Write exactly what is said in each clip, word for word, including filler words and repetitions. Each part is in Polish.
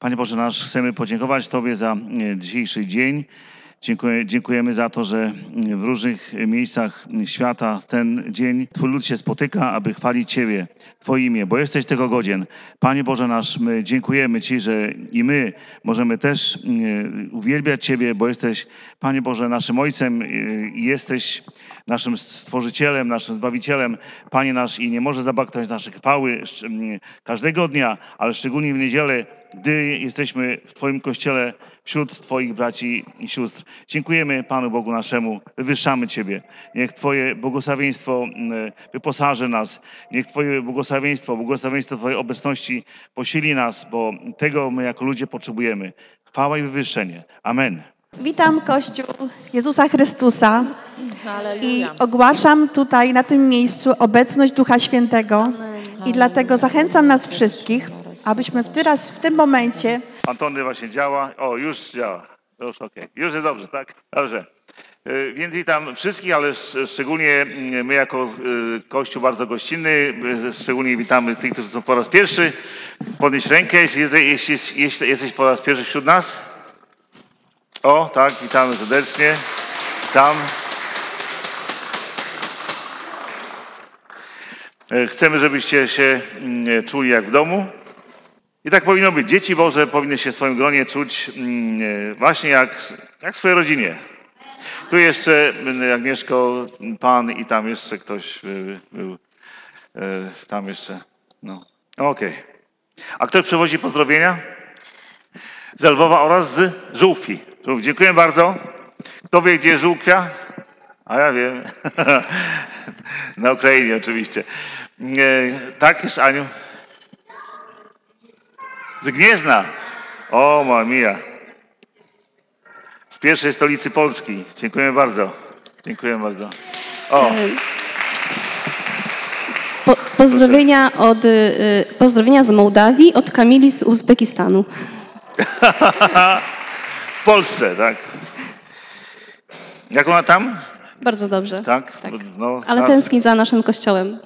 Panie Boże nasz, chcemy podziękować Tobie za dzisiejszy dzień. Dziękuję, dziękujemy za to, że w różnych miejscach świata w ten dzień Twój lud się spotyka, aby chwalić Ciebie, Twoje imię, bo jesteś tego godzien. Panie Boże nasz, my dziękujemy Ci, że i my możemy też uwielbiać Ciebie, bo jesteś, Panie Boże, naszym Ojcem i jesteś naszym Stworzycielem, naszym Zbawicielem, Panie nasz, i nie może zabraknąć naszej chwały każdego dnia, ale szczególnie w niedzielę, gdy jesteśmy w Twoim Kościele, wśród Twoich braci i sióstr. Dziękujemy Panu Bogu naszemu, wywyższamy Ciebie. Niech Twoje błogosławieństwo wyposaży nas. Niech Twoje błogosławieństwo, błogosławieństwo Twojej obecności posili nas, bo tego my jako ludzie potrzebujemy. Chwała i wywyższenie. Amen. Witam Kościół Jezusa Chrystusa Halleluja. i ogłaszam tutaj na tym miejscu obecność Ducha Świętego. Amen. I dlatego zachęcam nas wszystkich, abyśmy w teraz, w tym momencie Antony właśnie działa. O, już działa. Już okej. Okay. Już jest dobrze, tak? Dobrze. Yy, Więc witam wszystkich, ale sz- szczególnie my jako yy, Kościół bardzo gościnny, yy, szczególnie witamy tych, którzy są po raz pierwszy. Podnieś rękę, jeśli, jest, jeśli, jeśli jesteś po raz pierwszy wśród nas. O, tak, witamy serdecznie. Witam. Yy, Chcemy, żebyście się yy, czuli jak w domu. I tak powinno być. Dzieci Boże powinny się w swoim gronie czuć mm, właśnie jak, jak w swojej rodzinie. Tu jeszcze Agnieszko, Pan i tam jeszcze ktoś był. był e, tam jeszcze. No. Okej. Okay. A kto przywozi pozdrowienia? Z Lwowa oraz z Żółkwi. Żółkwi. Dziękuję bardzo. Kto wie, gdzie jest Żółkwia? A ja wiem. Na Ukrainie oczywiście. E, tak, jeszcze Aniu? Z Gniezna. O, mała mia. Z pierwszej stolicy Polski. Dziękuję bardzo. Dziękuję bardzo. O. Po, pozdrowienia, od, y, pozdrowienia z Mołdawii od Kamili z Uzbekistanu. W Polsce, tak. Jak ona tam? Bardzo dobrze. Tak? tak. No, Ale nas- tęskni za naszym kościołem.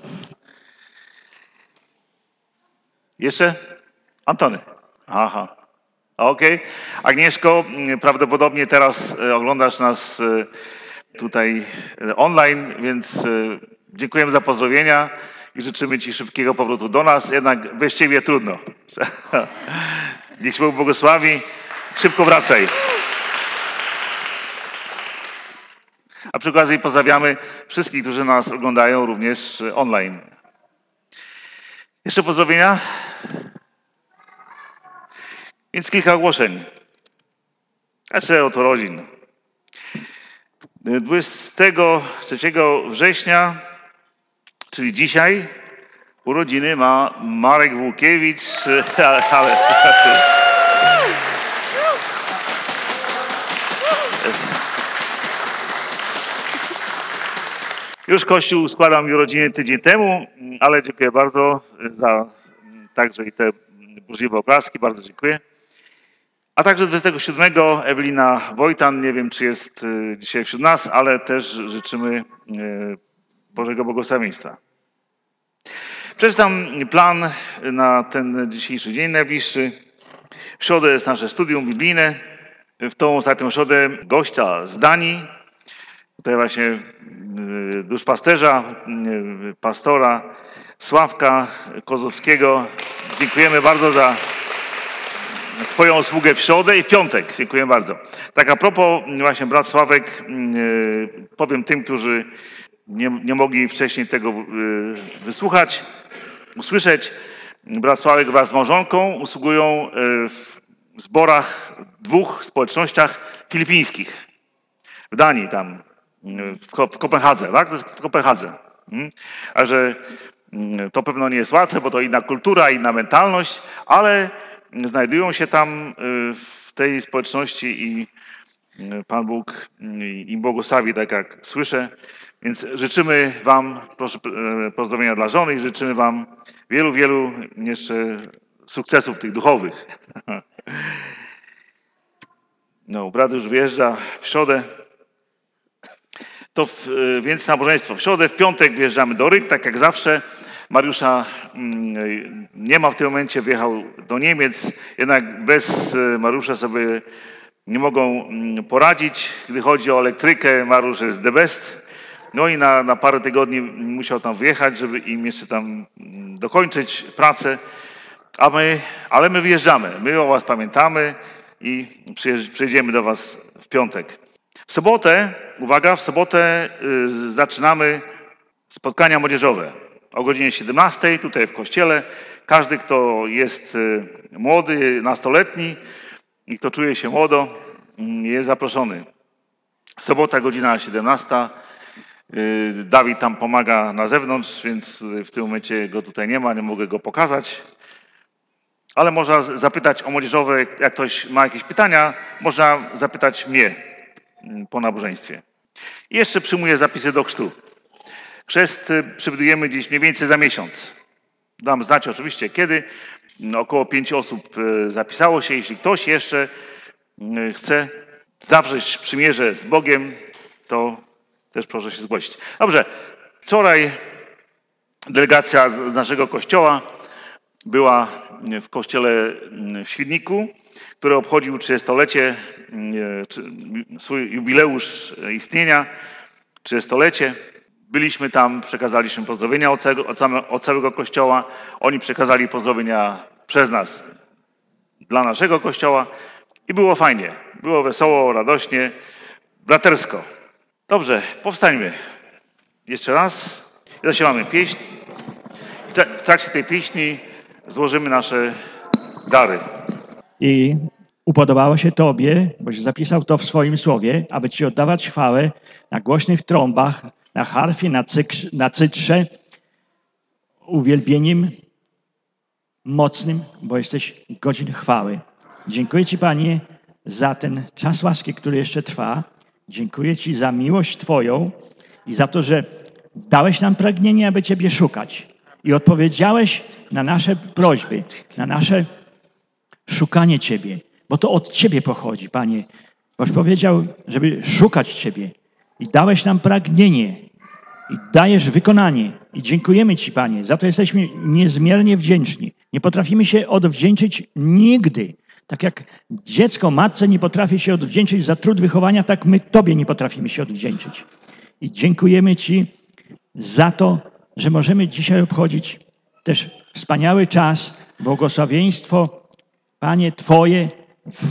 Jeszcze? Antony. Aha. Okej. Agnieszko, prawdopodobnie teraz e, oglądasz nas e, tutaj e, online, więc e, dziękujemy za pozdrowienia i życzymy Ci szybkiego powrotu do nas. Jednak bez Ciebie trudno. Niech Bóg błogosławi. Szybko wracaj. A przy okazji pozdrawiamy wszystkich, którzy nas oglądają również e, online. Jeszcze pozdrowienia? Więc kilka ogłoszeń. Znaczy od urodzin. dwudziestego trzeciego września, czyli dzisiaj, urodziny ma Marek Włókiewicz. Ale, ale, już Kościół składał mi urodziny tydzień temu, ale dziękuję bardzo za także i te burzliwe oklaski. Bardzo dziękuję. A także dwudziestego siódmego Ewelina Wojtan, nie wiem czy jest y, dzisiaj wśród nas, ale też życzymy y, Bożego błogosławieństwa. Przeczytam plan na ten dzisiejszy dzień najbliższy. W środę jest nasze studium biblijne. W tą ostatnią środę gościa z Danii. Tutaj właśnie y, duszpasterza, y, pastora Sławka Kozłowskiego. Dziękujemy bardzo za Twoją usługę w środę i w piątek. Dziękuję bardzo. Tak a propos, właśnie brat Sławek, yy, powiem tym, którzy nie, nie mogli wcześniej tego yy, wysłuchać, usłyszeć. Brat Sławek wraz z małżonką usługują yy, w zborach, dwóch społecznościach filipińskich. W Danii tam, yy, w, Ko- w Kopenhadze, tak? To jest w Kopenhadze. Mm. A że yy, to pewno nie jest łatwe, bo to inna kultura, inna mentalność, ale znajdują się tam w tej społeczności i Pan Bóg im błogosławi, tak jak słyszę. Więc życzymy Wam, proszę, pozdrowienia dla żony i życzymy Wam wielu, wielu jeszcze sukcesów tych duchowych. No, brat już wyjeżdża w środę. To w, więc nabożeństwo w środę, w piątek wjeżdżamy do Ryk, tak jak zawsze. Mariusza mm, nie ma w tym momencie, wyjechał do Niemiec, jednak bez e, Mariusza sobie nie mogą mm, poradzić. Gdy chodzi o elektrykę, Mariusz jest the best. No i na, na parę tygodni musiał tam wyjechać, żeby im jeszcze tam mm, dokończyć pracę. A my, ale my wyjeżdżamy, my o was pamiętamy i przyjeżdż- przyjedziemy do was w piątek. W sobotę, uwaga, w sobotę y, zaczynamy spotkania młodzieżowe o godzinie siedemnastej tutaj w kościele. Każdy, kto jest y, młody, nastoletni i kto czuje się młodo, y, jest zaproszony. Sobota, godzina siedemnasta. Y, Dawid tam pomaga na zewnątrz, więc w tym momencie go tutaj nie ma, nie mogę go pokazać. Ale można z- zapytać o młodzieżowe, jak ktoś ma jakieś pytania, można zapytać mnie mm, po nabożeństwie. I jeszcze przyjmuję zapisy do chrztu. Chrzest y, przewidujemy gdzieś mniej więcej za miesiąc. Dam znać oczywiście kiedy. Mm, Około pięciu osób y, zapisało się. Jeśli ktoś jeszcze y, chce zawrzeć przymierze z Bogiem, to też proszę się zgłosić. Dobrze. Wczoraj delegacja z z naszego kościoła była w kościele w Świdniku, który obchodził trzydziestolecie, e, czy- swój jubileusz istnienia, trzydziestolecie. Byliśmy tam, przekazaliśmy pozdrowienia od całego, od same- od całego kościoła. Oni przekazali pozdrowienia przez nas dla naszego kościoła i było fajnie. Było wesoło, radośnie, bratersko. Dobrze, powstańmy. Jeszcze raz. Zaśpiewamy pieśń. W tra- w trakcie tej pieśni złożymy nasze dary. I upodobało się Tobie, boś zapisał to w swoim słowie, aby Ci oddawać chwałę na głośnych trąbach, na harfie, na, cykrz, na cytrze, uwielbieniem mocnym, bo jesteś godzin chwały. Dziękuję Ci, Panie, za ten czas łaski, który jeszcze trwa. Dziękuję Ci za miłość Twoją i za to, że dałeś nam pragnienie, aby Ciebie szukać. I odpowiedziałeś na nasze prośby, na nasze szukanie Ciebie, bo to od Ciebie pochodzi, Panie. Boś powiedział, żeby szukać Ciebie i dałeś nam pragnienie i dajesz wykonanie. I dziękujemy Ci, Panie, za to jesteśmy niezmiernie wdzięczni. Nie potrafimy się odwdzięczyć nigdy. Tak jak dziecko matce nie potrafi się odwdzięczyć za trud wychowania, tak my Tobie nie potrafimy się odwdzięczyć. I dziękujemy Ci za to, że możemy dzisiaj obchodzić też wspaniały czas, błogosławieństwo, Panie, Twoje w,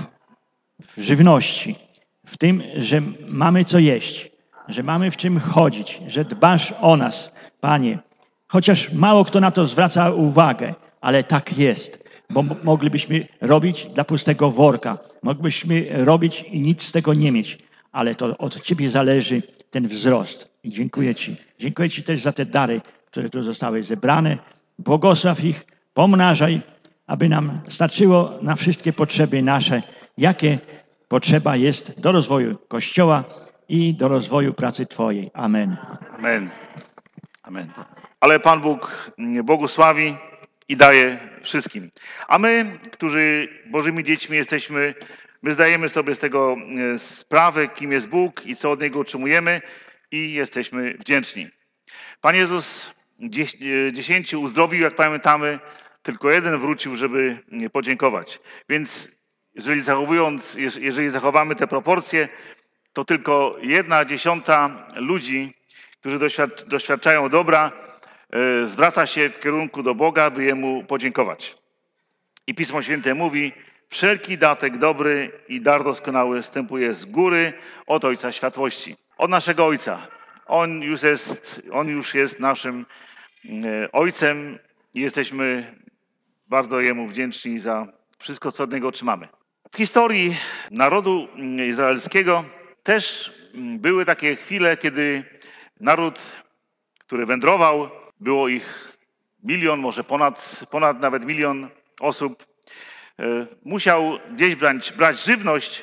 w żywności, w tym, że mamy co jeść, że mamy w czym chodzić, że dbasz o nas, Panie. Chociaż mało kto na to zwraca uwagę, ale tak jest, bo m- moglibyśmy robić dla pustego worka, moglibyśmy robić i nic z tego nie mieć, ale to od Ciebie zależy ten wzrost. I dziękuję Ci. Dziękuję Ci też za te dary, które tu zostały zebrane. Błogosław ich, pomnażaj, aby nam starczyło na wszystkie potrzeby nasze, jakie potrzeba jest do rozwoju Kościoła i do rozwoju pracy Twojej. Amen. Amen. Amen. Ale Pan Bóg błogosławi i daje wszystkim. A my, którzy Bożymi dziećmi jesteśmy, my zdajemy sobie z tego e, sprawę, kim jest Bóg i co od Niego otrzymujemy i jesteśmy wdzięczni. Pan Jezus dzies- e, dziesięciu uzdrowił, jak pamiętamy, tylko jeden wrócił, żeby e, podziękować. Więc jeżeli zachowując, jeż- jeżeli zachowamy te proporcje, to tylko jedna dziesiąta ludzi, którzy doświad- doświadczają dobra, e, zwraca się w kierunku do Boga, by Jemu podziękować. I Pismo Święte mówi, wszelki datek dobry i dar doskonały wstępuje z góry od Ojca Światłości. Od naszego Ojca. On już jest, on już jest naszym e, Ojcem i jesteśmy bardzo Jemu wdzięczni za wszystko, co od Niego otrzymamy. W historii narodu mm, izraelskiego też mm, były takie chwile, kiedy naród, który wędrował, było ich milion, może ponad, ponad nawet milion osób, e, musiał gdzieś brać, brać żywność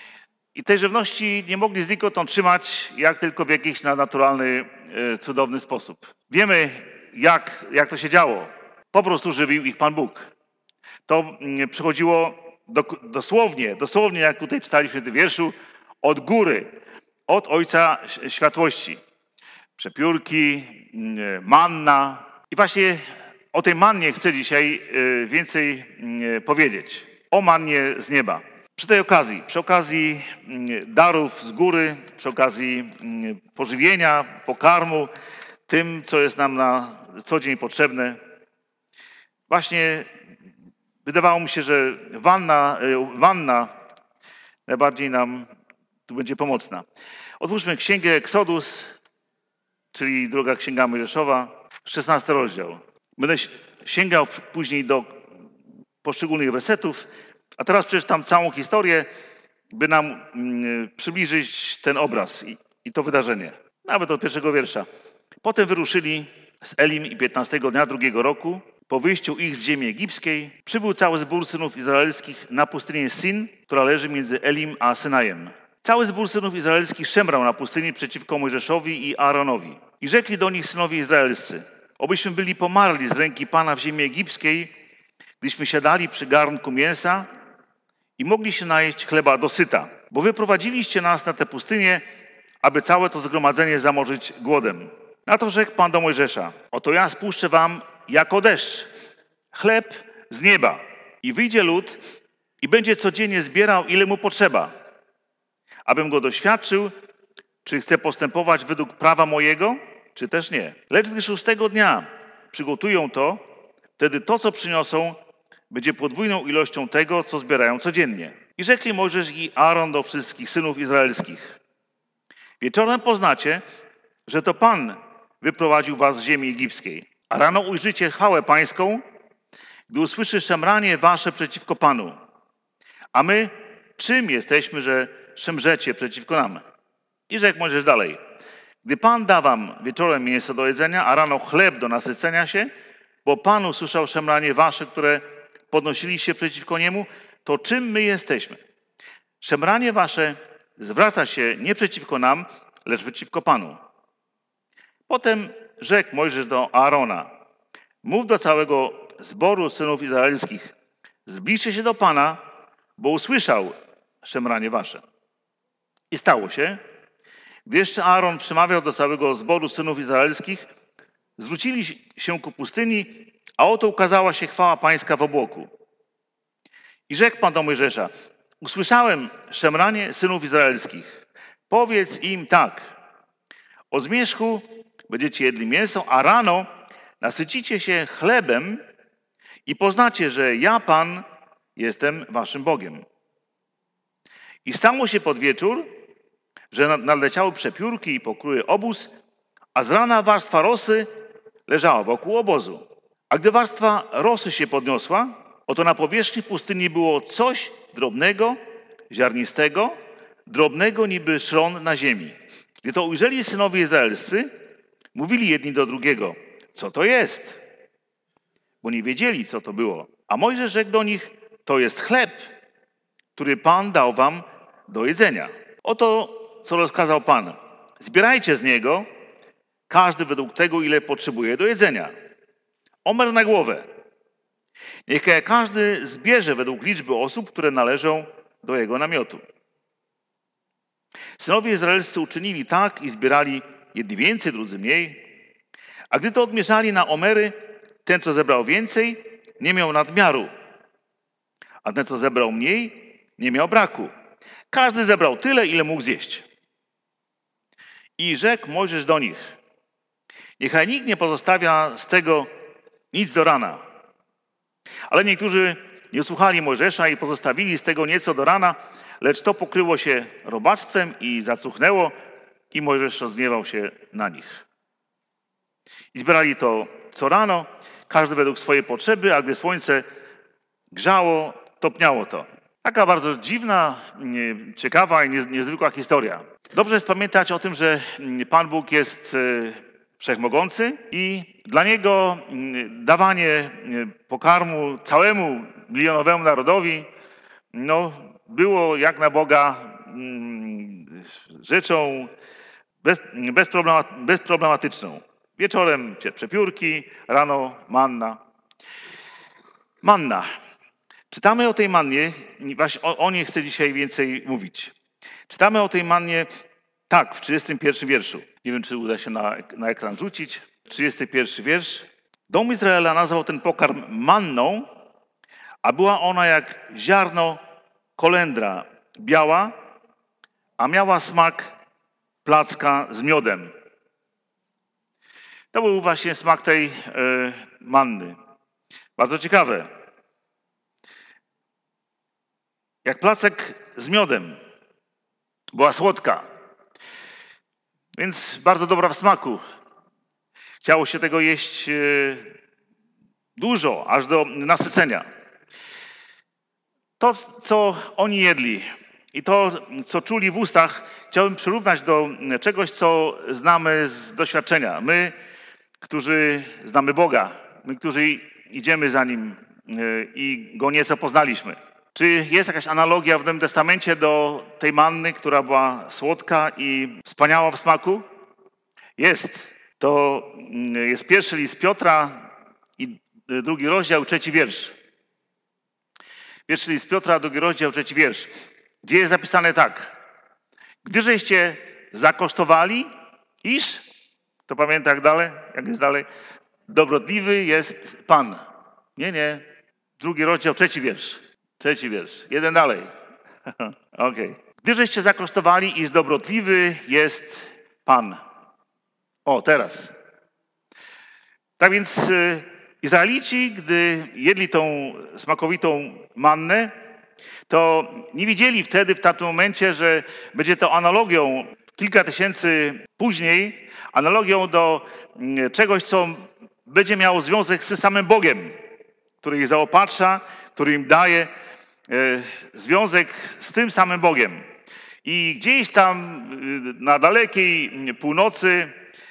i tej żywności nie mogli znikąd otrzymać, jak tylko w jakiś naturalny, e, cudowny sposób. Wiemy, jak, jak to się działo. Po prostu żywił ich Pan Bóg. To mm, przychodziło do, dosłownie, dosłownie jak tutaj czytaliśmy w tym wierszu, od góry, od Ojca Światłości. Przepiórki, mm, manna I właśnie o tej mannie chcę dzisiaj y, więcej y, powiedzieć. O mannie z nieba. Przy tej okazji, przy okazji y, darów z góry, przy okazji y, pożywienia, pokarmu, tym, co jest nam na co dzień potrzebne, właśnie wydawało mi się, że wanna, y, wanna najbardziej nam tu będzie pomocna. Otwórzmy Księgę Exodus, czyli druga Księga Mojżeszowa, szesnasty rozdział. Będę sięgał później do poszczególnych wersetów, a teraz przeczytam całą historię, by nam mm, przybliżyć ten obraz i, i to wydarzenie. Nawet od pierwszego wiersza. Potem wyruszyli z Elim i piętnastego dnia drugiego roku. Po wyjściu ich z ziemi egipskiej przybył cały zbór synów izraelskich na pustynię Sin, która leży między Elim a Synajem. Cały zbór synów izraelskich szemrał na pustyni przeciwko Mojżeszowi i Aaronowi. I rzekli do nich synowie izraelscy: obyśmy byli pomarli z ręki Pana w ziemi egipskiej, gdyśmy siadali przy garnku mięsa i mogli się najeść chleba dosyta. Bo wyprowadziliście nas na tę pustynię, aby całe to zgromadzenie zamorzyć głodem. Na to rzekł Pan do Mojżesza: oto ja spuszczę wam jako deszcz chleb z nieba i wyjdzie lud i będzie codziennie zbierał, ile mu potrzeba, abym go doświadczył, czy chce postępować według prawa mojego, czy też nie. Lecz gdy szóstego dnia przygotują to, wtedy to, co przyniosą, będzie podwójną ilością tego, co zbierają codziennie. I rzekli Mojżesz i Aaron do wszystkich synów izraelskich: wieczorem poznacie, że to Pan wyprowadził was z ziemi egipskiej, a rano ujrzycie chwałę pańską, gdy usłyszy szemranie wasze przeciwko Panu. A my czym jesteśmy, że szemrzecie przeciwko nam? I rzekł Mojżesz dalej: gdy Pan da wam wieczorem mięso do jedzenia, a rano chleb do nasycenia się, bo Pan usłyszał szemranie wasze, które podnosiliście przeciwko niemu, to czym my jesteśmy? Szemranie wasze zwraca się nie przeciwko nam, lecz przeciwko Panu. Potem rzekł Mojżesz do Aarona: mów do całego zboru synów izraelskich: zbliżcie się do Pana, bo usłyszał szemranie wasze. I stało się, gdy jeszcze Aaron przemawiał do całego zboru synów izraelskich, zwrócili się ku pustyni, a oto ukazała się chwała pańska w obłoku. I rzekł Pan do Mojżesza: usłyszałem szemranie synów izraelskich. Powiedz im tak: o zmierzchu będziecie jedli mięso, a rano nasycicie się chlebem i poznacie, że ja, Pan, jestem waszym Bogiem. I stało się pod wieczór, że nadleciały przepiórki i pokryły obóz, a z rana warstwa rosy leżała wokół obozu. A gdy warstwa rosy się podniosła, oto na powierzchni pustyni było coś drobnego, ziarnistego, drobnego niby szron na ziemi. Gdy to ujrzeli synowie izraelscy, mówili jedni do drugiego: co to jest? Bo nie wiedzieli, co to było. A Mojżesz rzekł do nich: to jest chleb, który Pan dał wam do jedzenia. Oto, co rozkazał Pan: zbierajcie z niego, każdy według tego, ile potrzebuje do jedzenia. Omer na głowę. Niech każdy zbierze według liczby osób, które należą do jego namiotu. Synowie izraelscy uczynili tak i zbierali, jedni więcej, drudzy mniej. A gdy to odmierzali na omery, ten, co zebrał więcej, nie miał nadmiaru, a ten, co zebrał mniej, nie miał braku. Każdy zebrał tyle, ile mógł zjeść. I rzekł Mojżesz do nich: niechaj nikt nie pozostawia z tego nic do rana. Ale niektórzy nie słuchali Mojżesza i pozostawili z tego nieco do rana, lecz to pokryło się robactwem i zacuchnęło, i Mojżesz rozgniewał się na nich. I zbierali to co rano, każdy według swojej potrzeby, a gdy słońce grzało, topniało to. Taka bardzo dziwna, ciekawa i niezwykła historia. Dobrze jest pamiętać o tym, że Pan Bóg jest wszechmogący i dla Niego dawanie pokarmu całemu milionowemu narodowi no, było jak na Boga rzeczą bez, bezproblematyczną. Wieczorem przepiórki, rano manna. Manna. Czytamy o tej mannie, właśnie o, o niej chcę dzisiaj więcej mówić. Czytamy o tej mannie tak w trzydziestym pierwszym wierszu. Nie wiem, czy uda się na, na ekran rzucić. trzydziesty pierwszy wiersz. Dom Izraela nazwał ten pokarm manną, a była ona jak ziarno kolendra biała, a miała smak placka z miodem. To był właśnie smak tej e, manny. Bardzo ciekawe. Jak placek z miodem. Była słodka. Więc bardzo dobra w smaku. Chciało się tego jeść e, dużo, aż do nasycenia. To, co oni jedli i to, co czuli w ustach, chciałbym przyrównać do czegoś, co znamy z doświadczenia. My, którzy znamy Boga, my, którzy idziemy za Nim i Go nieco poznaliśmy. Czy jest jakaś analogia w Nowym Testamencie do tej manny, która była słodka i wspaniała w smaku? Jest. To jest pierwszy list Piotra i drugi rozdział, trzeci wiersz. Pierwszy list Piotra, drugi rozdział, trzeci wiersz. Gdzie jest zapisane tak. Gdyżeście zakosztowali, iż, to pamięta jak dalej, jak jest dalej, dobrotliwy jest Pan. Nie, nie. Drugi rozdział, trzeci wiersz. Trzeci wiersz. Jeden dalej. Okej. Okay. Gdyżeście zakosztowali, iż dobrotliwy jest Pan. O, teraz. Tak więc y, Izraelici, gdy jedli tą smakowitą mannę, to nie widzieli wtedy, w tamtym momencie, że będzie to analogią kilka tysięcy później, analogią do y, czegoś, co będzie miało związek z samym Bogiem, który ich zaopatrza, który im daje y, związek z tym samym Bogiem. I gdzieś tam y, na dalekiej północy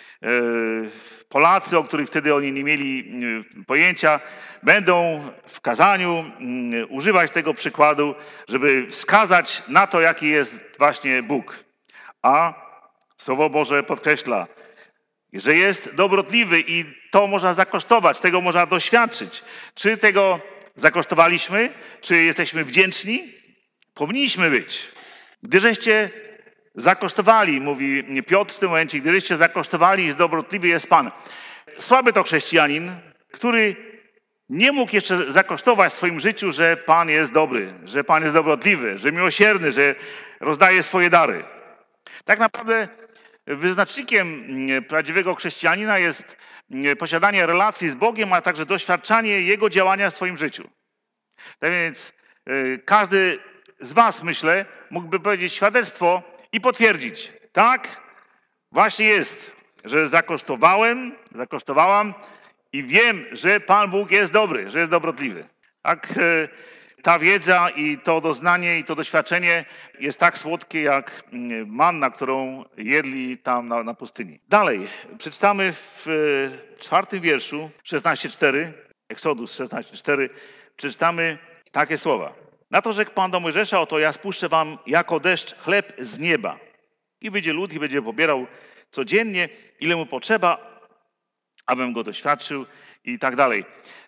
Polacy, o których wtedy oni nie mieli pojęcia, będą w kazaniu używać tego przykładu, żeby wskazać na to, jaki jest właśnie Bóg. A Słowo Boże podkreśla, że jest dobrotliwy i to można zakosztować, tego można doświadczyć. Czy tego zakosztowaliśmy? Czy jesteśmy wdzięczni? Powinniśmy być. Gdyżeście zakosztowali, mówi Piotr w tym momencie, gdybyście zakosztowali, jest dobrotliwy jest Pan. Słaby to chrześcijanin, który nie mógł jeszcze zakosztować w swoim życiu, że Pan jest dobry, że Pan jest dobrotliwy, że miłosierny, że rozdaje swoje dary. Tak naprawdę wyznacznikiem prawdziwego chrześcijanina jest posiadanie relacji z Bogiem, a także doświadczanie Jego działania w swoim życiu. Tak więc każdy z was, myślę, mógłby powiedzieć świadectwo i potwierdzić. Tak, właśnie jest, że zakosztowałem, zakosztowałam i wiem, że Pan Bóg jest dobry, że jest dobrotliwy. Tak, ta wiedza i to doznanie i to doświadczenie jest tak słodkie jak manna, którą jedli tam na, na pustyni. Dalej, przeczytamy w czwartym wierszu, szesnaście cztery, Exodus szesnaście cztery, przeczytamy takie słowa. Na to rzekł Pan do Mojżesza, oto ja spuszczę wam jako deszcz chleb z nieba. I wyjdzie lud i będzie pobierał codziennie, ile mu potrzeba, abym go doświadczył i tak dalej.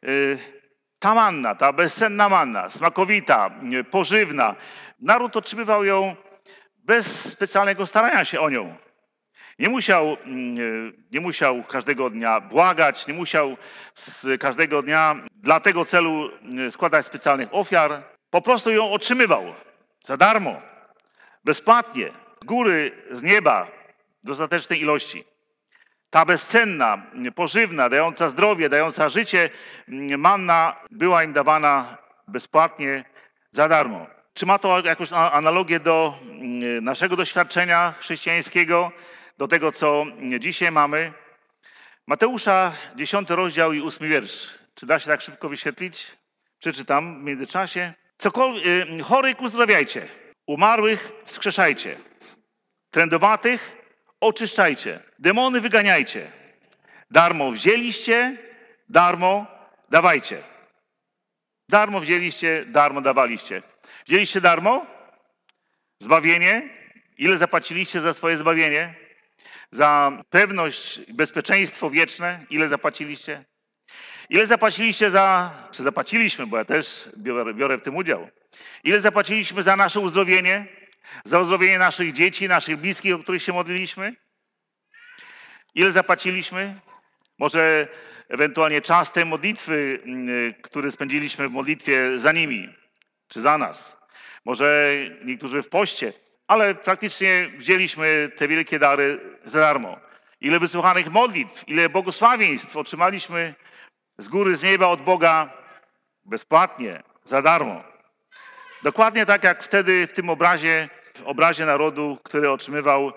Ta manna, ta bezcenna manna, smakowita, pożywna, naród otrzymywał ją bez specjalnego starania się o nią. Nie musiał, nie musiał każdego dnia błagać, nie musiał z każdego dnia dla tego celu składać specjalnych ofiar. Po prostu ją otrzymywał za darmo, bezpłatnie, z góry, z nieba, w dostatecznej ilości. Ta bezcenna, pożywna, dająca zdrowie, dająca życie manna była im dawana bezpłatnie, za darmo. Czy ma to jakąś analogię do naszego doświadczenia chrześcijańskiego, do tego, co dzisiaj mamy? Mateusza, dziesiąty rozdział i ósmy wiersz. Czy da się tak szybko wyświetlić? Przeczytam w międzyczasie. Cokolwiek, chorych uzdrawiajcie, umarłych wskrzeszajcie, trędowatych oczyszczajcie, demony wyganiajcie. Darmo wzięliście, darmo dawajcie. Darmo wzięliście, darmo dawaliście. Wzięliście darmo? Zbawienie? Ile zapłaciliście za swoje zbawienie? Za pewność i bezpieczeństwo wieczne? Ile zapłaciliście? Ile zapłaciliście za, czy zapłaciliśmy, bo ja też biorę, biorę w tym udział. Ile zapłaciliśmy za nasze uzdrowienie? Za uzdrowienie naszych dzieci, naszych bliskich, o których się modliliśmy? Ile zapłaciliśmy? Może ewentualnie czas tej modlitwy, który spędziliśmy w modlitwie za nimi, czy za nas. Może niektórzy w poście, ale praktycznie wzięliśmy te wielkie dary za darmo. Ile wysłuchanych modlitw, ile błogosławieństw otrzymaliśmy z góry, z nieba od Boga bezpłatnie, za darmo. Dokładnie tak jak wtedy w tym obrazie, w obrazie narodu, który otrzymywał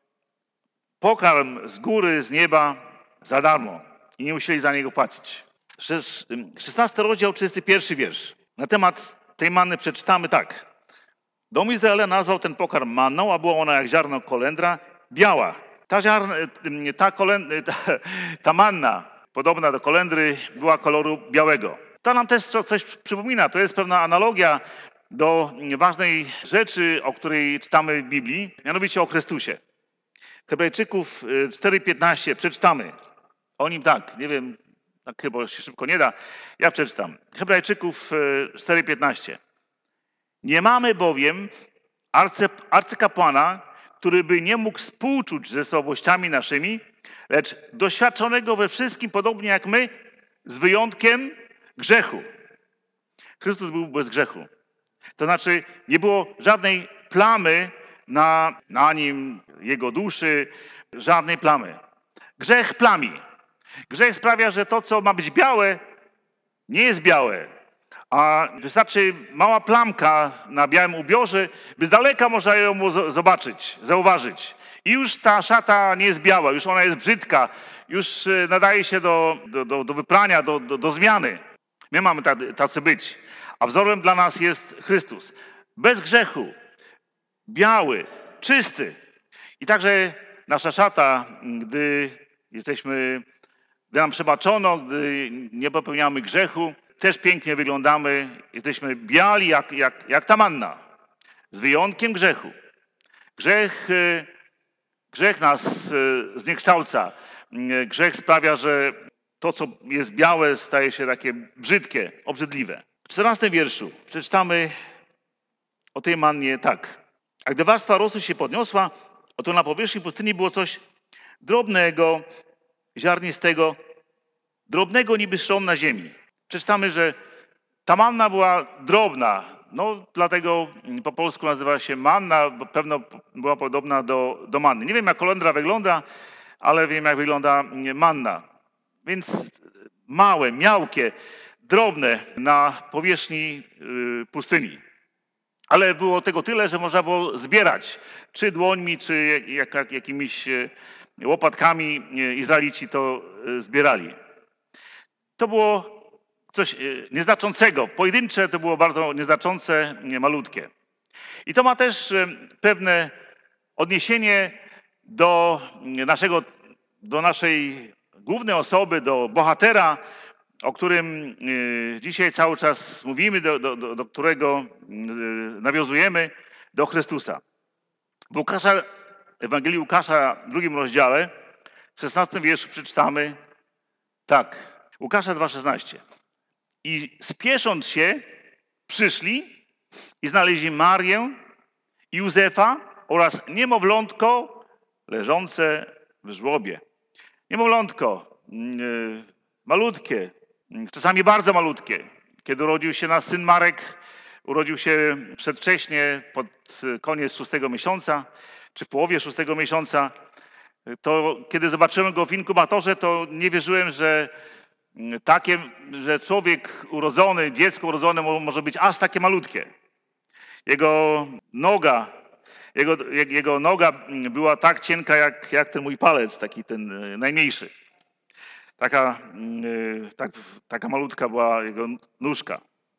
pokarm z góry, z nieba za darmo i nie musieli za niego płacić. szesnasty rozdział, trzydziesty pierwszy wiersz. Na temat tej manny przeczytamy tak. Dom Izraela nazwał ten pokarm manną, a była ona jak ziarno kolendra, biała. Ta, ziarn, ta, kolend, ta, ta manna, podobna do kolendry, była koloru białego. To nam też coś przypomina. To jest pewna analogia do ważnej rzeczy, o której czytamy w Biblii, mianowicie o Chrystusie. Hebrajczyków cztery piętnaście przeczytamy. O nim tak, nie wiem, tak chyba się szybko nie da. Ja przeczytam. Hebrajczyków cztery piętnaście. Nie mamy bowiem arcy, arcykapłana, który by nie mógł współczuć ze słabościami naszymi, lecz doświadczonego we wszystkim podobnie jak my, z wyjątkiem grzechu. Chrystus był bez grzechu. To znaczy nie było żadnej plamy na, na nim, jego duszy, żadnej plamy. Grzech plami. Grzech sprawia, że to, co ma być białe, nie jest białe. A wystarczy mała plamka na białym ubiorze, by z daleka można ją zobaczyć, zauważyć. I już ta szata nie jest biała, już ona jest brzydka, już nadaje się do, do, do, do wyprania, do, do, do zmiany. My mamy tacy być. A wzorem dla nas jest Chrystus. Bez grzechu, biały, czysty. I także nasza szata, gdy jesteśmy, gdy nam przebaczono, gdy nie popełniamy grzechu, też pięknie wyglądamy, jesteśmy biali jak, jak, jak ta manna, z wyjątkiem grzechu. Grzech, grzech nas zniekształca. Grzech sprawia, że to, co jest białe, staje się takie brzydkie, obrzydliwe. W czternastym wierszu przeczytamy o tej mannie tak. A gdy warstwa rosy się podniosła, oto na powierzchni pustyni było coś drobnego, ziarnistego, drobnego niby szron na ziemi. Przeczytamy, że ta manna była drobna, no dlatego po polsku nazywa się manna, bo pewno była podobna do, do manny. Nie wiem, jak kolendra wygląda, ale wiem, jak wygląda manna. Więc małe, miałkie, drobne na powierzchni pustyni. Ale było tego tyle, że można było zbierać, czy dłońmi, czy jak, jak, jakimiś łopatkami Izraelici to zbierali. To było coś nieznaczącego, pojedyncze, to było bardzo nieznaczące, malutkie. I to ma też pewne odniesienie do naszego, do naszej głównej osoby, do bohatera, o którym dzisiaj cały czas mówimy, do, do, do którego nawiązujemy, do Chrystusa. W Łukasza, Ewangelii Łukasza w drugim rozdziale, w szesnastym wierszu przeczytamy tak, Łukasza dwa szesnaście. I spiesząc się, przyszli i znaleźli Marię i Józefa oraz niemowlątko leżące w żłobie. Niemowlątko, yy, malutkie, czasami bardzo malutkie. Kiedy urodził się nasz syn Marek, urodził się przedwcześnie, pod koniec szóstego miesiąca, czy w połowie szóstego miesiąca, to kiedy zobaczyłem go w inkubatorze, to nie wierzyłem, że takie, że człowiek urodzony, dziecko urodzone może być aż takie malutkie. Jego noga, jego, jego noga była tak cienka jak, jak ten mój palec, taki ten najmniejszy. Taka, tak, taka malutka była jego nóżka.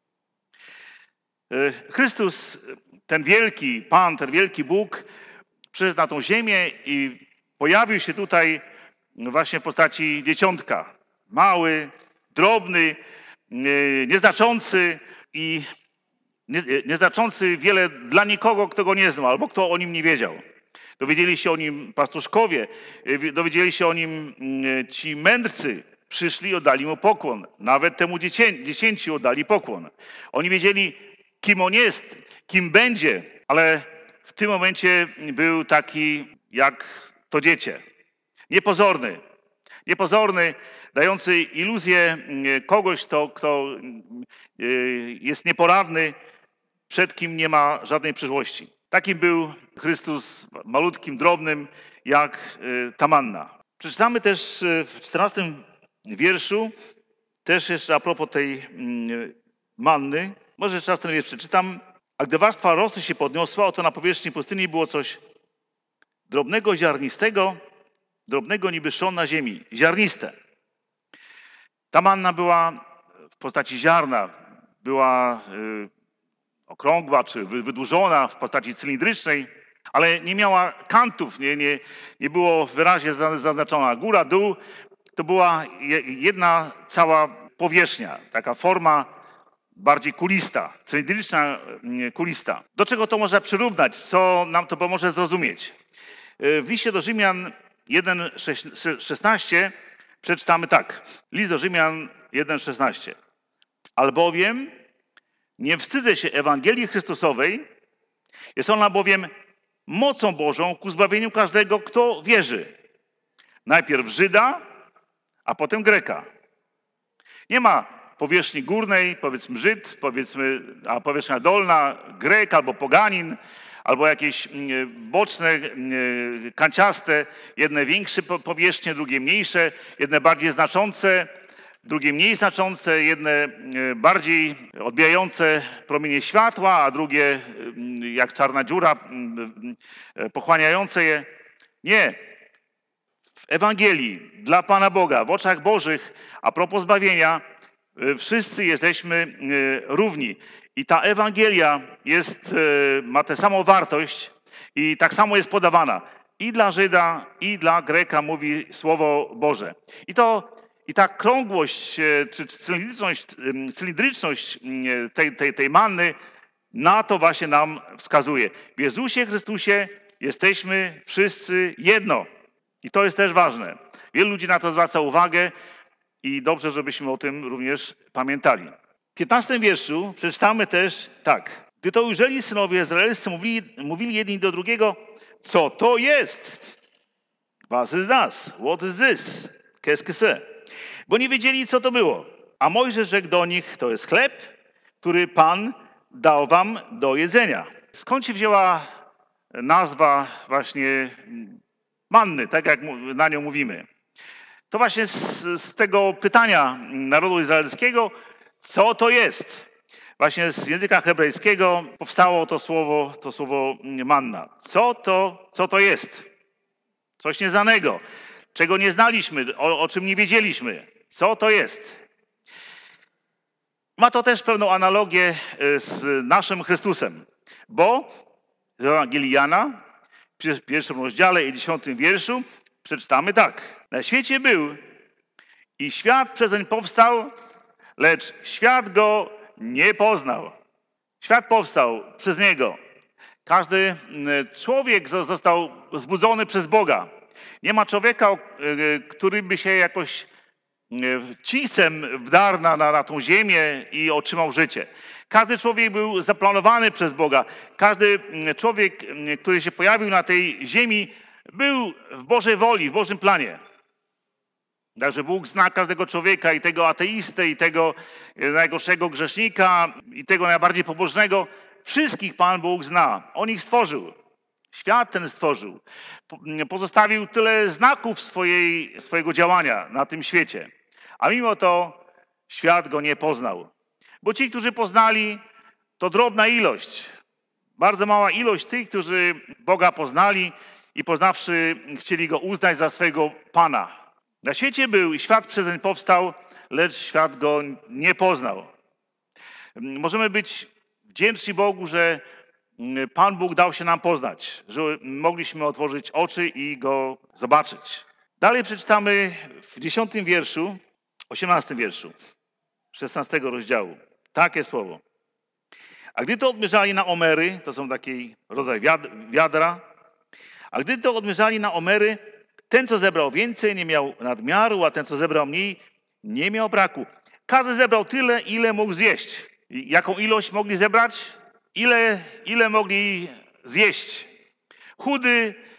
Chrystus, ten wielki Pan, ten wielki Bóg przyszedł na tą ziemię i pojawił się tutaj właśnie w postaci dzieciątka. Mały, drobny, nieznaczący i nieznaczący wiele dla nikogo, kto go nie znał albo kto o nim nie wiedział. Dowiedzieli się o nim pastuszkowie, dowiedzieli się o nim ci mędrcy, przyszli i oddali mu pokłon. Nawet temu dziecię, dziecięci oddali pokłon. Oni wiedzieli, kim on jest, kim będzie, ale w tym momencie był taki jak to dziecię. Niepozorny, niepozorny, dający iluzję kogoś, kto, kto jest nieporadny, przed kim nie ma żadnej przyszłości. Takim był Chrystus, malutkim, drobnym, jak ta manna. Przeczytamy też w czternastym wierszu, też jeszcze a propos tej manny, może jeszcze raz ten wiersz przeczytam. A gdy warstwa rosy się podniosła, oto na powierzchni pustyni było coś drobnego, ziarnistego, drobnego niby szon na ziemi, ziarniste. Ta manna była w postaci ziarna, była y, okrągła czy wydłużona w postaci cylindrycznej, ale nie miała kantów, nie, nie, nie było wyraźnie zaznaczona góra, dół. To była jedna cała powierzchnia, taka forma bardziej kulista, cylindryczna, kulista. Do czego to można przyrównać? Co nam to pomoże zrozumieć? W liście do Rzymian jeden szesnaście przeczytamy tak. List do Rzymian jeden szesnaście. Albowiem nie wstydzę się Ewangelii Chrystusowej, jest ona bowiem mocą Bożą ku zbawieniu każdego, kto wierzy. Najpierw Żyda, a potem Greka. Nie ma powierzchni górnej, powiedzmy Żyd, powiedzmy, a powierzchnia dolna, Grek albo poganin, albo jakieś boczne, kanciaste, jedne większe powierzchnie, drugie mniejsze, jedne bardziej znaczące, drugie mniej znaczące, jedne bardziej odbijające promienie światła, a drugie jak czarna dziura, pochłaniające je. Nie. W Ewangelii dla Pana Boga, w oczach Bożych, a propos zbawienia, wszyscy jesteśmy równi. I ta Ewangelia jest, ma tę samą wartość i tak samo jest podawana. I dla Żyda, i dla Greka mówi Słowo Boże. I to I ta krągłość, czy cylindryczność, cylindryczność tej, tej, tej manny na to właśnie nam wskazuje. W Jezusie Chrystusie jesteśmy wszyscy jedno. I to jest też ważne. Wielu ludzi na to zwraca uwagę i dobrze, żebyśmy o tym również pamiętali. W piętnastym wierszu przeczytamy też tak. Gdy to ujrzeli synowie izraelscy, mówili, mówili jedni do drugiego, co to jest? Was is das? What is this? Qu'est-ce que c'est? Bo nie wiedzieli, co to było. A Mojżesz rzekł do nich, to jest chleb, który Pan dał wam do jedzenia. Skąd się wzięła nazwa właśnie manny, tak jak na nią mówimy? To właśnie z, z tego pytania narodu izraelskiego, co to jest? Właśnie z języka hebrajskiego powstało to słowo, to słowo manna. Co to, co to jest? Coś nieznanego, czego nie znaliśmy, o, o czym nie wiedzieliśmy. Co to jest? Ma to też pewną analogię z naszym Chrystusem, bo w Ewangelii Jana, w pierwszym rozdziale i dziesiątym wierszu przeczytamy tak. Na świecie był i świat przezeń powstał, lecz świat go nie poznał. Świat powstał przez Niego. Każdy człowiek został zbudzony przez Boga. Nie ma człowieka, który by się jakoś cisem wdarł na, na, na tą ziemię i otrzymał życie. Każdy człowiek był zaplanowany przez Boga. Każdy człowiek, który się pojawił na tej ziemi, był w Bożej woli, w Bożym planie. Także Bóg zna każdego człowieka, i tego ateistę, i tego najgorszego grzesznika, i tego najbardziej pobożnego. Wszystkich Pan Bóg zna. On ich stworzył. Świat ten stworzył. Pozostawił tyle znaków swojej, swojego działania na tym świecie. A mimo to świat go nie poznał. Bo ci, którzy poznali, to drobna ilość. Bardzo mała ilość tych, którzy Boga poznali i poznawszy chcieli Go uznać za swojego Pana. Na świecie był i świat przezeń powstał, lecz świat go nie poznał. Możemy być wdzięczni Bogu, że Pan Bóg dał się nam poznać, że mogliśmy otworzyć oczy i Go zobaczyć. Dalej przeczytamy w dziesiątym wierszu, osiemnastym wierszu, szesnastego rozdziału. Takie słowo. A gdy to odmierzali na omery, to są taki rodzaj wiadra, a gdy to odmierzali na omery, ten, co zebrał więcej, nie miał nadmiaru, a ten, co zebrał mniej, nie miał braku. Każdy zebrał tyle, ile mógł zjeść. I jaką ilość mogli zebrać? Ile, ile mogli zjeść? Chudy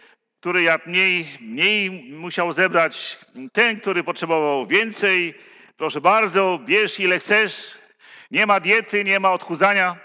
który jadł mniej, mniej musiał zebrać. Ten, który potrzebował więcej, proszę bardzo, bierz ile chcesz. Nie ma diety, nie ma odchudzania.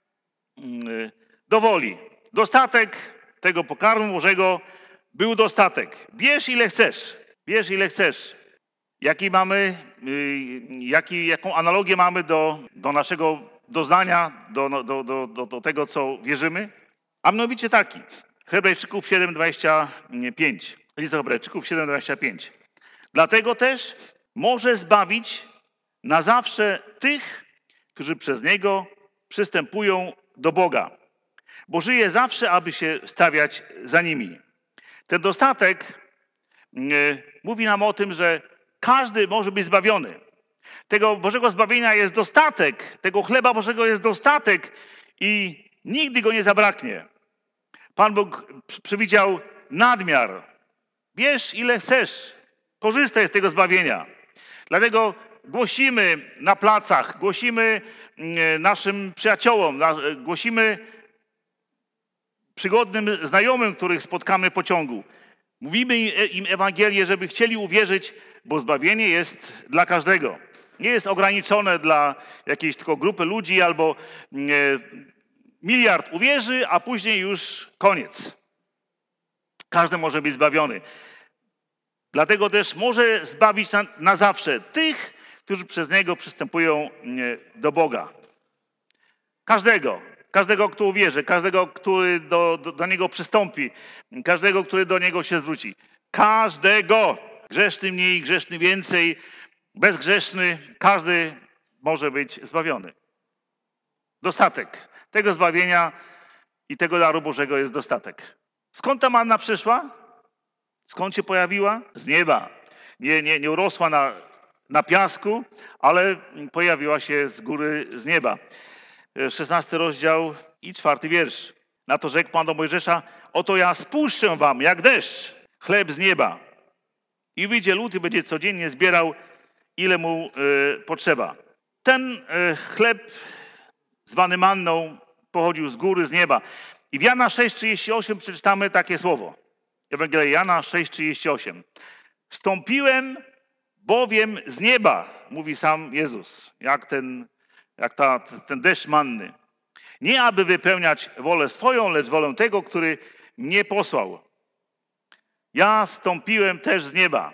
Do woli. Dostatek tego pokarmu Bożego był dostatek. Bierz ile chcesz. Bierz ile chcesz. Jaki mamy, jaki, jaką analogię mamy do, do naszego doznania, do, do, do, do, do tego, co wierzymy? A mianowicie taki. Hebrajczyków siedem, dwadzieścia pięć. List do Hebrajczyków siedem, dwadzieścia pięć. Dlatego też może zbawić na zawsze tych, którzy przez Niego przystępują do Boga. Bo żyje zawsze, aby się stawiać za nimi. Ten dostatek yy, mówi nam o tym, że każdy może być zbawiony. Tego Bożego zbawienia jest dostatek, tego chleba Bożego jest dostatek i nigdy go nie zabraknie. Pan Bóg przewidział nadmiar. Bierz ile chcesz, korzystaj z tego zbawienia. Dlatego głosimy na placach, głosimy naszym przyjaciołom, głosimy przygodnym znajomym, których spotkamy w pociągu. Mówimy im Ewangelię, żeby chcieli uwierzyć, bo zbawienie jest dla każdego. Nie jest ograniczone dla jakiejś tylko grupy ludzi albo miliard uwierzy, a później już koniec. Każdy może być zbawiony. Dlatego też może zbawić na, na zawsze tych, którzy przez Niego przystępują do Boga. Każdego. Każdego, kto uwierzy. Każdego, który do, do, do Niego przystąpi. Każdego, który do Niego się zwróci. Każdego. Grzeszny mniej, grzeszny więcej. Bezgrzeszny. Każdy może być zbawiony. Dostatek. Tego zbawienia i tego daru Bożego jest dostatek. Skąd ta manna przyszła? Skąd się pojawiła? Z nieba. Nie, nie, nie urosła na, na piasku, ale pojawiła się z góry, z nieba. szesnasty rozdział i czwarty wiersz. Na to rzekł Pan do Mojżesza: oto ja spuszczę wam jak deszcz chleb z nieba. I wyjdzie lud i będzie codziennie zbierał, ile mu y, potrzeba. Ten y, chleb zwany manną pochodził z góry, z nieba. I w Jana sześć trzydzieści osiem przeczytamy takie słowo. Ewangelia Jana sześć trzydzieści osiem. Wstąpiłem bowiem z nieba, mówi sam Jezus, jak ten, jak ta, ten deszcz manny. Nie aby wypełniać wolę swoją, lecz wolę tego, który mnie posłał. Ja stąpiłem też z nieba.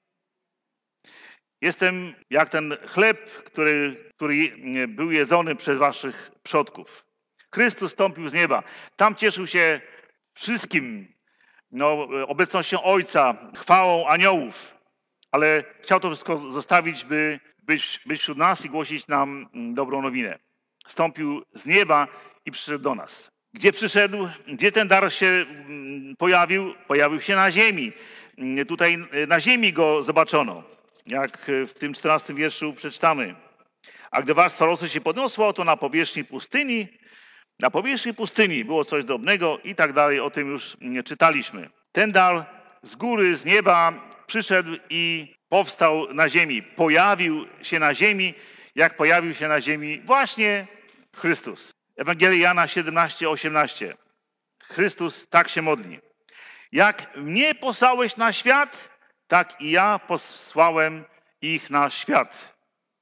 Jestem jak ten chleb, który, który był jedzony przez waszych przodków. Chrystus stąpił z nieba. Tam cieszył się wszystkim, no, obecnością Ojca, chwałą aniołów. Ale chciał to wszystko zostawić, by być, być wśród nas i głosić nam dobrą nowinę. Stąpił z nieba i przyszedł do nas. Gdzie przyszedł? Gdzie ten dar się pojawił? Pojawił się na ziemi. Tutaj na ziemi go zobaczono. Jak w tym czternastym wierszu przeczytamy. A gdy warstwa rosy się podniosła, to na powierzchni pustyni, na powierzchni pustyni było coś drobnego i tak dalej. O tym już czytaliśmy. Ten dar z góry, z nieba przyszedł i powstał na ziemi. Pojawił się na ziemi, jak pojawił się na ziemi właśnie Chrystus. Ewangelia Jana siedemnaście osiemnaście. Chrystus tak się modli. Jak mnie posłałeś na świat, tak i ja posłałem ich na świat.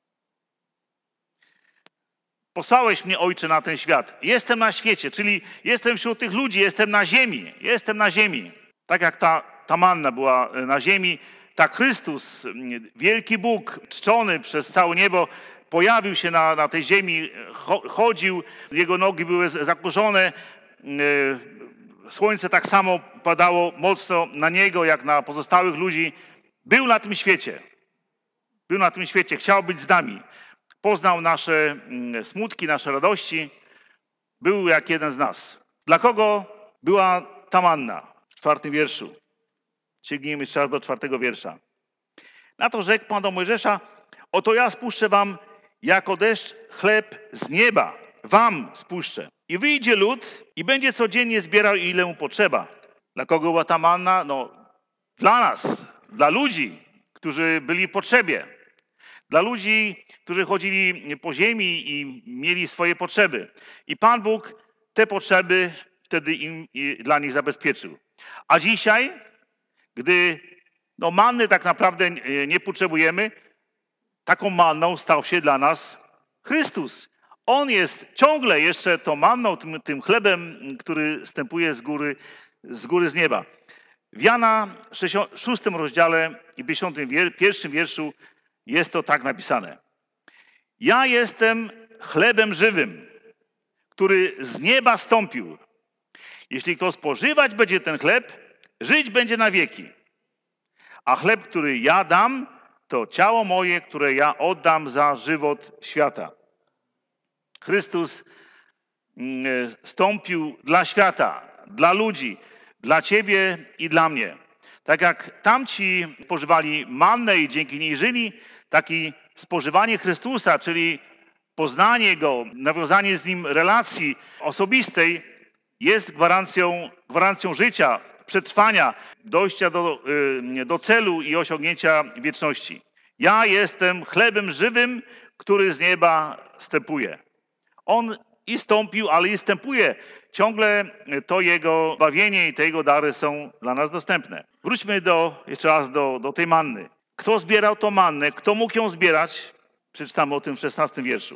Posłałeś mnie, Ojcze, na ten świat. Jestem na świecie, czyli jestem wśród tych ludzi, jestem na ziemi. Jestem na ziemi. Tak jak ta, ta manna była na ziemi, tak Chrystus, wielki Bóg, czczony przez całe niebo, pojawił się na, na tej ziemi, chodził, jego nogi były zakurzone, słońce tak samo padało mocno na niego, jak na pozostałych ludzi. Był na tym świecie. Był na tym świecie, chciał być z nami. Poznał nasze smutki, nasze radości. Był jak jeden z nas. Dla kogo była ta manna? W czwartym wierszu. Sięgnijmy jeszcze raz do czwartego wiersza. Na to rzekł Pan do Mojżesza: oto ja spuszczę wam jako deszcz chleb z nieba. Wam spuszczę. I wyjdzie lud i będzie codziennie zbierał, ile mu potrzeba. Dla kogo była ta manna? No, dla nas, dla ludzi, którzy byli w potrzebie. Dla ludzi, którzy chodzili po ziemi i mieli swoje potrzeby. I Pan Bóg te potrzeby wtedy im, dla nich zabezpieczył. A dzisiaj, gdy no, manny tak naprawdę nie, nie potrzebujemy, taką manną stał się dla nas Chrystus. On jest ciągle jeszcze tą manną, tym, tym chlebem, który stępuje z góry, z góry z nieba. W Jana szóstym rozdziale i pięćdziesiątym pierwszym wierszu jest to tak napisane. Ja jestem chlebem żywym, który z nieba stąpił. Jeśli kto spożywać będzie ten chleb, żyć będzie na wieki. A chleb, który ja dam, to ciało moje, które ja oddam za żywot świata. Chrystus stąpił dla świata, dla ludzi, dla ciebie i dla mnie. Tak jak tamci spożywali mannę i dzięki niej żyli, tak i spożywanie Chrystusa, czyli poznanie Go, nawiązanie z Nim relacji osobistej jest gwarancją, gwarancją życia, przetrwania, dojścia do, do celu i osiągnięcia wieczności. Ja jestem chlebem żywym, który z nieba stępuje. On i stąpił, ale i stępuje. Ciągle to Jego bawienie i te Jego dary są dla nas dostępne. Wróćmy do, jeszcze raz do, do tej manny. Kto zbierał tą mannę? Kto mógł ją zbierać? Przeczytamy o tym w szesnastym wierszu.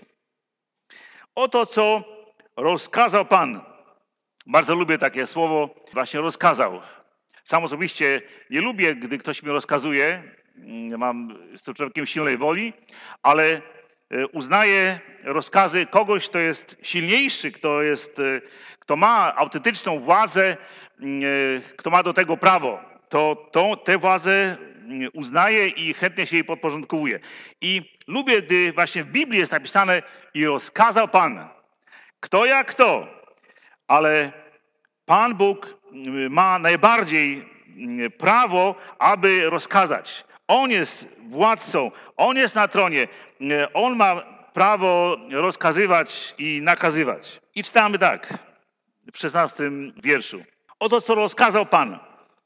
Oto, co rozkazał Pan. Bardzo lubię takie słowo, właśnie rozkazał. Sam osobiście nie lubię, gdy ktoś mi rozkazuje. Mam, jestem człowiekiem silnej woli, ale uznaję rozkazy kogoś, kto jest silniejszy, kto, jest, kto ma autentyczną władzę, kto ma do tego prawo. To, to tę władzę uznaję i chętnie się jej podporządkowuję. I lubię, gdy właśnie w Biblii jest napisane i rozkazał Pan. Kto jak kto, ale Pan Bóg ma najbardziej prawo, aby rozkazać. On jest władcą, On jest na tronie, On ma prawo rozkazywać i nakazywać. I czytamy tak w szesnastym wierszu. Oto, co rozkazał Pan.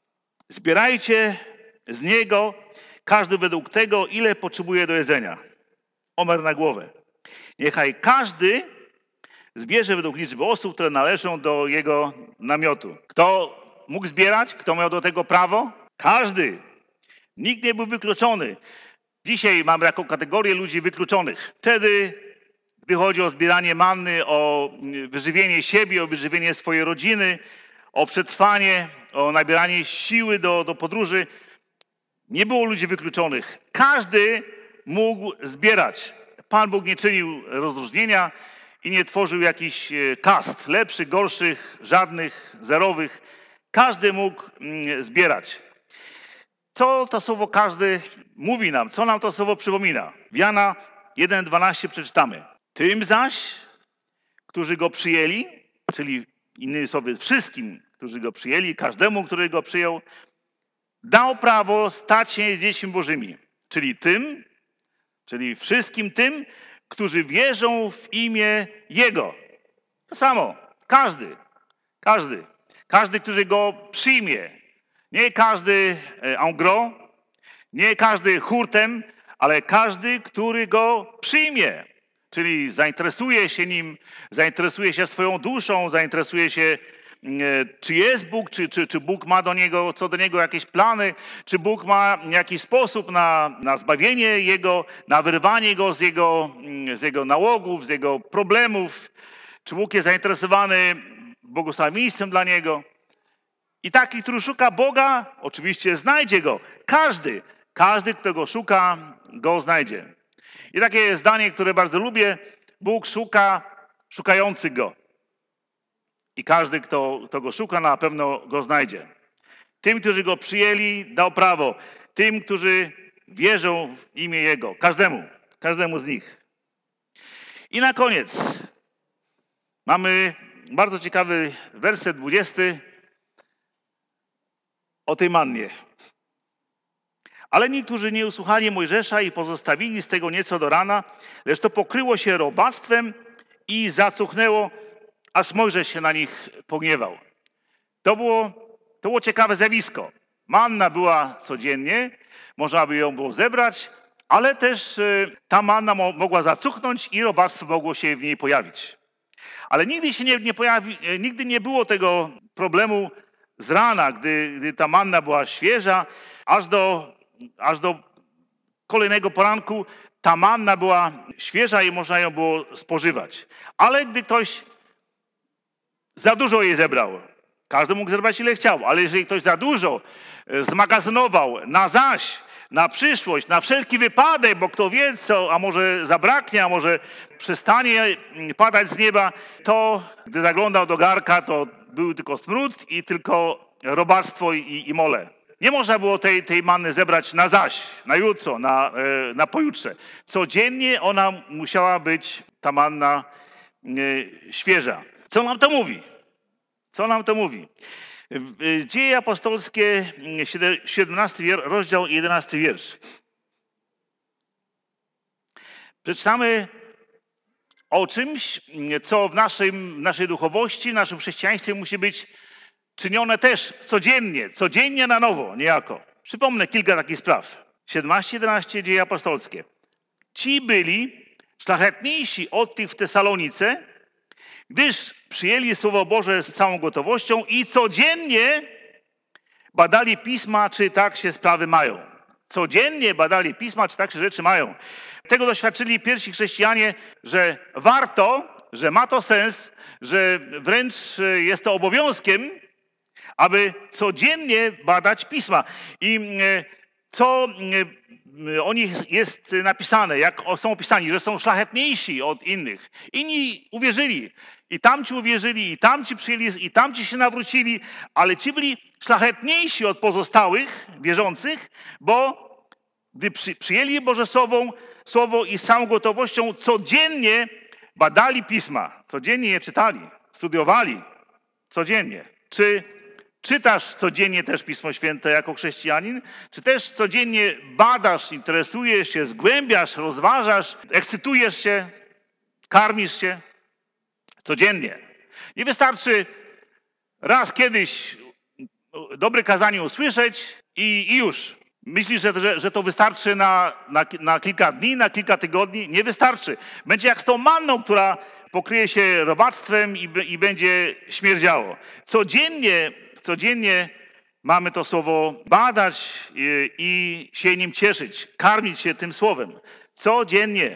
Zbierajcie z Niego każdy według tego, ile potrzebuje do jedzenia. Omer na głowę. Niechaj każdy zbierze według liczby osób, które należą do jego namiotu. Kto mógł zbierać? Kto miał do tego prawo? Każdy. Nikt nie był wykluczony. Dzisiaj mamy taką kategorię ludzi wykluczonych. Wtedy, gdy chodzi o zbieranie manny, o wyżywienie siebie, o wyżywienie swojej rodziny, o przetrwanie, o nabieranie siły do, do podróży, nie było ludzi wykluczonych. Każdy mógł zbierać. Pan Bóg nie czynił rozróżnienia i nie tworzył jakichś kast, lepszych, gorszych, żadnych, zerowych. Każdy mógł zbierać. Co to słowo każdy mówi nam? Co nam to słowo przypomina? W Jana jeden dwanaście przeczytamy. Tym zaś, którzy go przyjęli, czyli innymi słowy wszystkim, którzy go przyjęli, każdemu, który go przyjął, dał prawo stać się dziećmi Bożymi. Czyli tym, czyli wszystkim tym, którzy wierzą w imię Jego. To samo. Każdy. Każdy. Każdy, który go przyjmie. Nie każdy en gros, nie każdy hurtem, ale każdy, który go przyjmie. Czyli zainteresuje się nim, zainteresuje się swoją duszą, zainteresuje się, czy jest Bóg, czy, czy, czy Bóg ma do niego, co do niego jakieś plany, czy Bóg ma jakiś sposób na, na zbawienie jego, na wyrwanie go z jego, z jego nałogów, z jego problemów, czy Bóg jest zainteresowany błogosławieństwem dla niego. I taki, który szuka Boga, oczywiście znajdzie go. Każdy, każdy, kto go szuka, go znajdzie. I takie zdanie, które bardzo lubię, Bóg szuka szukających go. I każdy, kto, kto go szuka, na pewno go znajdzie. Tym, którzy go przyjęli, dał prawo. Tym, którzy wierzą w imię Jego. Każdemu. Każdemu z nich. I na koniec mamy bardzo ciekawy werset dwudziesty o tej mannie. Ale niektórzy nie usłuchali Mojżesza i pozostawili z tego nieco do rana, lecz to pokryło się robactwem i zacuchnęło, aż Mojżesz się na nich pogniewał. To było, to było ciekawe zjawisko. Manna była codziennie, można by ją było zebrać, ale też ta manna mo- mogła zacuchnąć i robactwo mogło się w niej pojawić. Ale nigdy się nie, nie pojawi, nigdy nie było tego problemu z rana, gdy, gdy ta manna była świeża, aż do, aż do kolejnego poranku ta manna była świeża i można ją było spożywać. Ale gdy ktoś za dużo jej zebrał, każdy mógł zebrać ile chciał, ale jeżeli ktoś za dużo zmagazynował na zaś, na przyszłość, na wszelki wypadek, bo kto wie co, a może zabraknie, a może przestanie padać z nieba, to gdy zaglądał do garka, to był tylko smród i tylko robactwo i, i mole. Nie można było tej, tej manny zebrać na zaś, na jutro, na, na pojutrze. Codziennie ona musiała być, ta manna, świeża. Co nam to mówi? Co nam to mówi? Dzieje apostolskie, siedemnasty rozdział, jedenasty wiersz. Przeczytamy o czymś, co w, naszym, w naszej duchowości, w naszym chrześcijaństwie musi być czynione też codziennie, codziennie na nowo, niejako. Przypomnę kilka takich spraw. siedemnaście jedenaście Dzieje apostolskie. Ci byli szlachetniejsi od tych w Tesalonice, gdyż przyjęli Słowo Boże z całą gotowością i codziennie badali pisma, czy tak się sprawy mają. Codziennie badali pisma, czy tak się rzeczy mają. Tego doświadczyli pierwsi chrześcijanie, że warto, że ma to sens, że wręcz jest to obowiązkiem, aby codziennie badać pisma. I co o nich jest napisane, jak są opisani, że są szlachetniejsi od innych. Inni uwierzyli. I tamci uwierzyli, i tamci przyjęli, i tamci się nawrócili, ale ci byli szlachetniejsi od pozostałych wierzących, bo gdy przy, przyjęli Boże Słowo, Słowo i z całą gotowością codziennie badali pisma, codziennie je czytali, studiowali codziennie. Czy czytasz codziennie też Pismo Święte jako chrześcijanin? Czy też codziennie badasz, interesujesz się, zgłębiasz, rozważasz, ekscytujesz się, karmisz się? Codziennie. Nie wystarczy raz kiedyś dobre kazanie usłyszeć i, i już. Myślisz, że, że, że to wystarczy na, na, na kilka dni, na kilka tygodni? Nie wystarczy. Będzie jak z tą manną, która pokryje się robactwem i, i będzie śmierdziało. Codziennie, codziennie mamy to słowo badać i, i się nim cieszyć, karmić się tym słowem. Codziennie.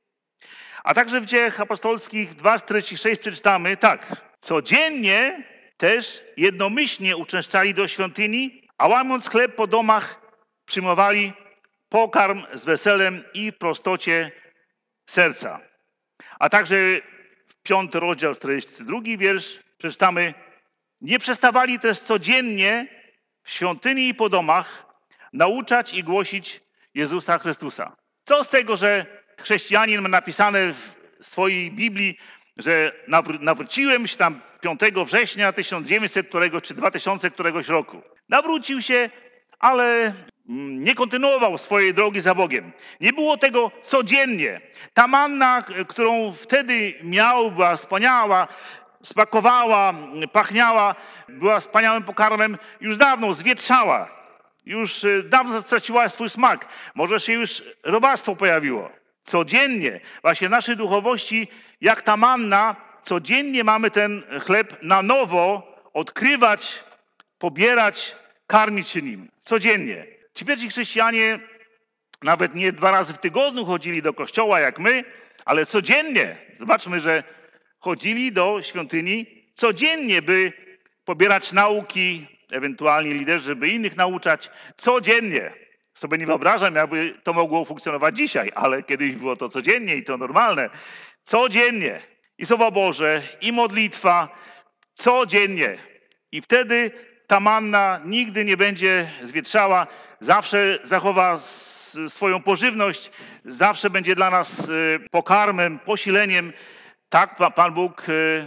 A także w Dziejach Apostolskich dwa czterdzieści sześć przeczytamy tak. Codziennie też jednomyślnie uczęszczali do świątyni, a łamiąc chleb po domach przyjmowali pokarm z weselem i prostocie serca. A także w piąty rozdział, czterdziesty drugi wiersz przeczytamy. Nie przestawali też codziennie w świątyni i po domach nauczać i głosić Jezusa Chrystusa. Co z tego, że chrześcijanin ma napisane w swojej Biblii, że nawr- nawróciłem się tam piątego września tysiąc dziewięćset którego, czy dwa tysiące któregoś roku. Nawrócił się, ale nie kontynuował swojej drogi za Bogiem. Nie było tego codziennie. Ta manna, którą wtedy miał, była wspaniała, smakowała, pachniała, była wspaniałym pokarmem, już dawno zwietrzała. Już dawno straciła swój smak. Może się już robactwo pojawiło. Codziennie, właśnie w naszej duchowości, jak ta manna, codziennie mamy ten chleb na nowo odkrywać, pobierać, karmić się nim. Codziennie. Ci pierwsi chrześcijanie nawet nie dwa razy w tygodniu chodzili do kościoła jak my, ale codziennie. Zobaczmy, że chodzili do świątyni codziennie, by pobierać nauki, ewentualnie liderzy, by innych nauczać. Codziennie. Sobie nie wyobrażam, jakby to mogło funkcjonować dzisiaj, ale kiedyś było to codziennie i to normalne. Codziennie. I Słowo Boże, i modlitwa. Codziennie. I wtedy ta manna nigdy nie będzie zwietrzała. Zawsze zachowa swoją pożywność. Zawsze będzie dla nas pokarmem, posileniem. Tak Pan Bóg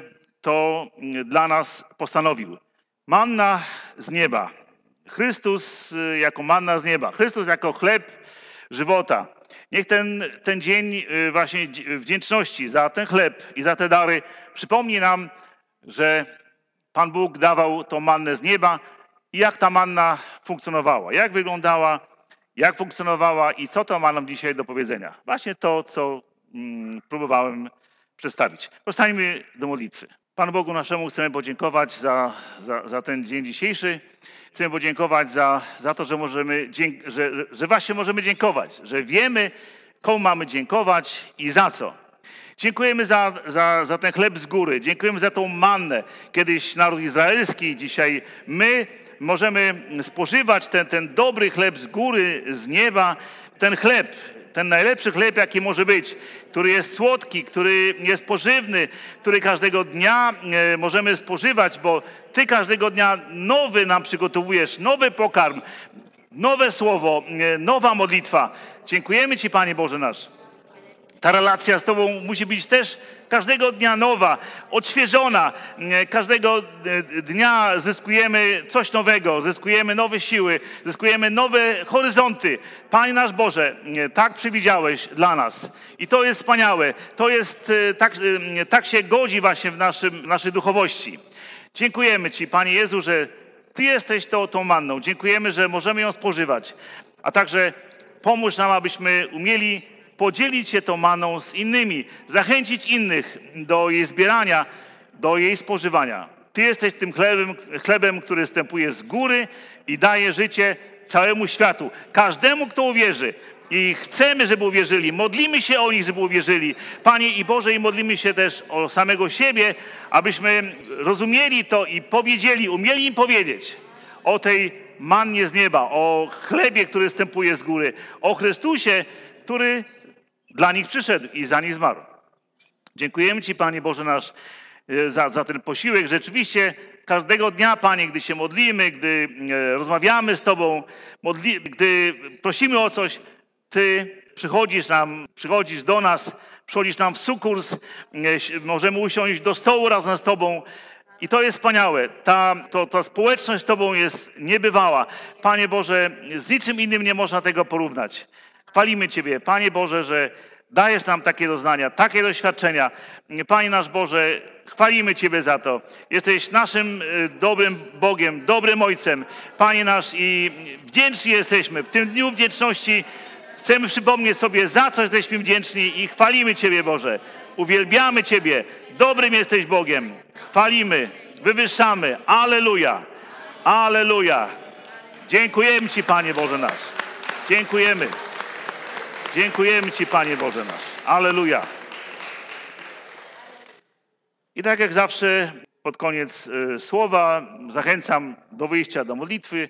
to dla nas postanowił. Manna z nieba. Chrystus jako manna z nieba. Chrystus jako chleb żywota. Niech ten, ten dzień właśnie wdzięczności za ten chleb i za te dary przypomni nam, że Pan Bóg dawał tą mannę z nieba i jak ta manna funkcjonowała, jak wyglądała, jak funkcjonowała i co to ma nam dzisiaj do powiedzenia. Właśnie to, co mm, próbowałem przedstawić. Powstańmy do modlitwy. Panu Bogu naszemu chcemy podziękować za, za, za ten dzień dzisiejszy. Chcemy podziękować za, za to, że, możemy, dzięk, że, że właśnie możemy dziękować, że wiemy, komu mamy dziękować i za co. Dziękujemy za, za, za ten chleb z góry, dziękujemy za tą mannę. Kiedyś naród izraelski, dzisiaj my możemy spożywać ten, ten dobry chleb z góry, z nieba, ten chleb, ten najlepszy chleb, jaki może być, który jest słodki, który jest pożywny, który każdego dnia e, możemy spożywać, bo Ty każdego dnia nowy nam przygotowujesz, nowy pokarm, nowe słowo, e, nowa modlitwa. Dziękujemy Ci, Panie Boże nasz. Ta relacja z Tobą musi być też każdego dnia nowa, odświeżona. Każdego dnia zyskujemy coś nowego, zyskujemy nowe siły, zyskujemy nowe horyzonty. Panie nasz Boże, tak przewidziałeś dla nas. I to jest wspaniałe. To jest, tak, tak się godzi właśnie w, naszym, w naszej duchowości. Dziękujemy Ci, Panie Jezu, że Ty jesteś tą, tą manną. Dziękujemy, że możemy ją spożywać. A także pomóż nam, abyśmy umieli podzielić się tą manną z innymi, zachęcić innych do jej zbierania, do jej spożywania. Ty jesteś tym chlebem, chlebem, który wstępuje z góry i daje życie całemu światu. Każdemu, kto uwierzy. I chcemy, żeby uwierzyli. Modlimy się o nich, żeby uwierzyli. Panie i Boże, i modlimy się też o samego siebie, abyśmy rozumieli to i powiedzieli, umieli im powiedzieć o tej mannie z nieba, o chlebie, który wstępuje z góry, o Chrystusie, który dla nich przyszedł i za nich zmarł. Dziękujemy Ci, Panie Boże nasz, za, za ten posiłek. Rzeczywiście każdego dnia, Panie, gdy się modlimy, gdy rozmawiamy z Tobą, modli, gdy prosimy o coś, Ty przychodzisz nam, przychodzisz do nas, przychodzisz nam w sukurs, możemy usiąść do stołu razem z Tobą. I to jest wspaniałe. Ta, to, ta społeczność z Tobą jest niebywała. Panie Boże, z niczym innym nie można tego porównać. Chwalimy Ciebie, Panie Boże, że dajesz nam takie doznania, takie doświadczenia. Panie nasz Boże, chwalimy Ciebie za to. Jesteś naszym dobrym Bogiem, dobrym Ojcem. Panie nasz, i wdzięczni jesteśmy. W tym dniu wdzięczności chcemy przypomnieć sobie, za co jesteśmy wdzięczni i chwalimy Ciebie, Boże. Uwielbiamy Ciebie. Dobrym jesteś Bogiem. Chwalimy, wywyższamy. Alleluja. Alleluja. Dziękujemy Ci, Panie Boże nasz. Dziękujemy. Dziękujemy Ci, Panie Boże nasz. Alleluja. I tak jak zawsze pod koniec y, słowa zachęcam do wyjścia do modlitwy.